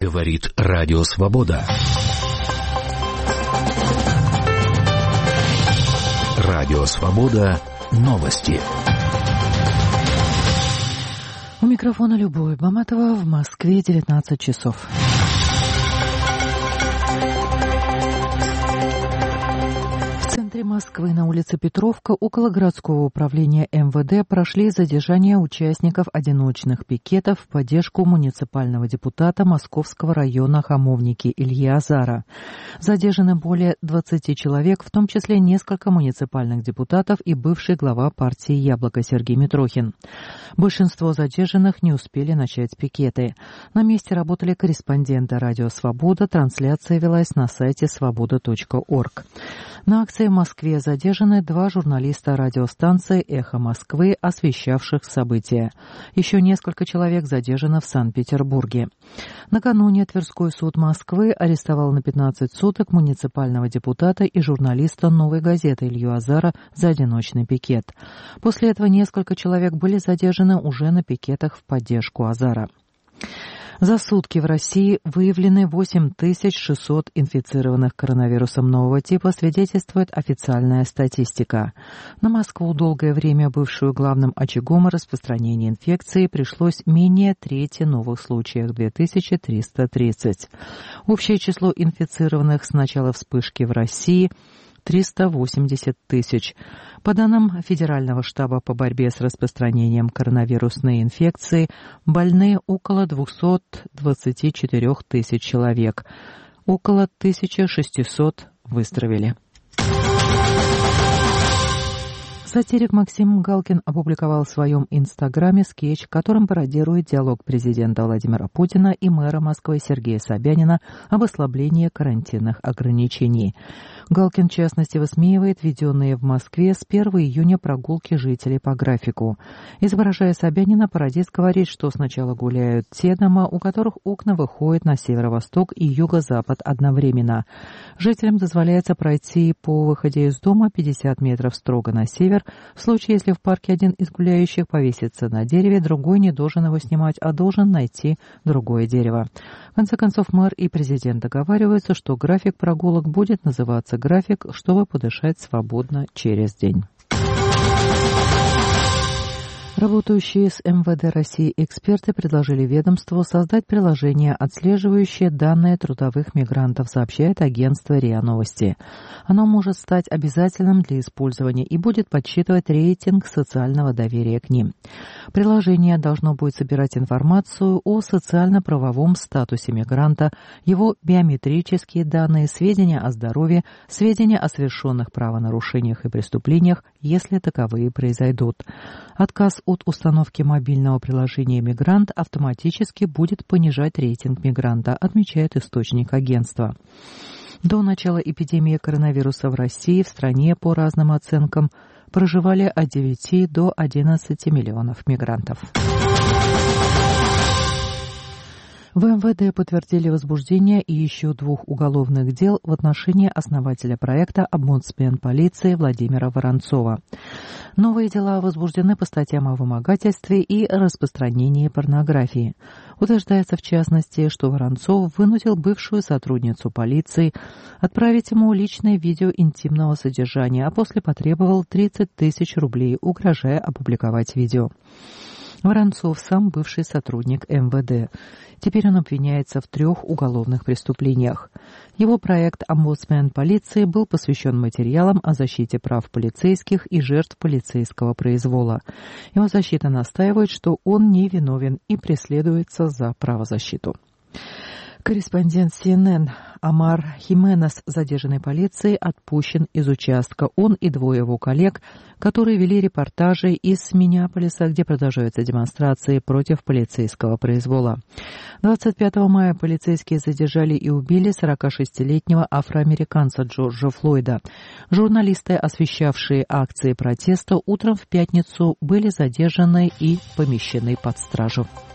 Говорит Радио Свобода. Радио Свобода. Новости. У микрофона Любовь Баматова. В Москве 19 часов. В центре Москвы на улице Петровка около городского управления МВД прошли задержания участников одиночных пикетов в поддержку муниципального депутата Московского района Хамовники Ильи Азара. Задержаны более 20 человек, в том числе несколько муниципальных депутатов и бывший глава партии «Яблоко» Сергей Митрохин. Большинство задержанных не успели начать пикеты. На месте работали корреспонденты «Радио Свобода», трансляция велась на сайте svoboda.org. На акции в Москве задержаны 2 журналиста радиостанции «Эхо Москвы», освещавших события. Еще несколько человек задержано в Санкт-Петербурге. Накануне Тверской суд Москвы арестовал на 15 суток муниципального депутата и журналиста «Новой газеты» Илью Азара за одиночный пикет. После этого несколько человек были задержаны уже на пикетах в поддержку Азара. За сутки в России выявлены 8600 инфицированных коронавирусом нового типа, свидетельствует официальная статистика. На Москву, долгое время бывшую главным очагом распространения инфекции, пришлось менее трети новых случаев – 2330. Общее число инфицированных с начала вспышки в России – 380 тысяч. По данным Федерального штаба по борьбе с распространением коронавирусной инфекции, больны около 224 тысяч человек. Около 1600 выздоровели. Сатирик Максим Галкин опубликовал в своем инстаграме скетч, которым пародирует диалог президента Владимира Путина и мэра Москвы Сергея Собянина об ослаблении карантинных ограничений. Галкин, в частности, высмеивает введенные в Москве с 1 июня прогулки жителей по графику. Изображая Собянина, пародист говорит, что сначала гуляют те дома, у которых окна выходят на северо-восток и юго-запад одновременно. Жителям дозволяется пройти по выходе из дома 50 метров строго на север. В случае, если в парке один из гуляющих повесится на дереве, другой не должен его снимать, а должен найти другое дерево. В конце концов, мэр и президент договариваются, что график прогулок будет называться «график», чтобы подышать свободно через день. Работающие с МВД России эксперты предложили ведомству создать приложение, отслеживающее данные трудовых мигрантов, сообщает агентство РИА Новости. Оно может стать обязательным для использования и будет подсчитывать рейтинг социального доверия к ним. Приложение должно будет собирать информацию о социально-правовом статусе мигранта, его биометрические данные, сведения о здоровье, сведения о совершенных правонарушениях и преступлениях, если таковые произойдут. Отказ от установки мобильного приложения «Мигрант» автоматически будет понижать рейтинг мигранта, отмечает источник агентства. До начала эпидемии коронавируса в России в стране, по разным оценкам, проживали от 9 до 11 миллионов мигрантов. В МВД подтвердили возбуждение и еще 2 уголовных дел в отношении основателя проекта «Омбудсмен полиции» Владимира Воронцова. Новые дела возбуждены по статьям о вымогательстве и распространении порнографии. Утверждается, в частности, что Воронцов вынудил бывшую сотрудницу полиции отправить ему личное видео интимного содержания, а после потребовал 30 тысяч рублей, угрожая опубликовать видео. Воронцов сам бывший сотрудник МВД. Теперь он обвиняется в 3 уголовных преступлениях. Его проект «Омбудсмен полиции» был посвящен материалам о защите прав полицейских и жертв полицейского произвола. Его защита настаивает, что он не виновен и преследуется за правозащиту. Корреспондент CNN Амар Хименес, задержанный полицией, отпущен из участка. Он и 2 его коллег, которые вели репортажи из Миннеаполиса, где продолжаются демонстрации против полицейского произвола. 25 мая полицейские задержали и убили 46-летнего афроамериканца Джорджа Флойда. Журналисты, освещавшие акции протеста, утром в пятницу были задержаны и помещены под стражу.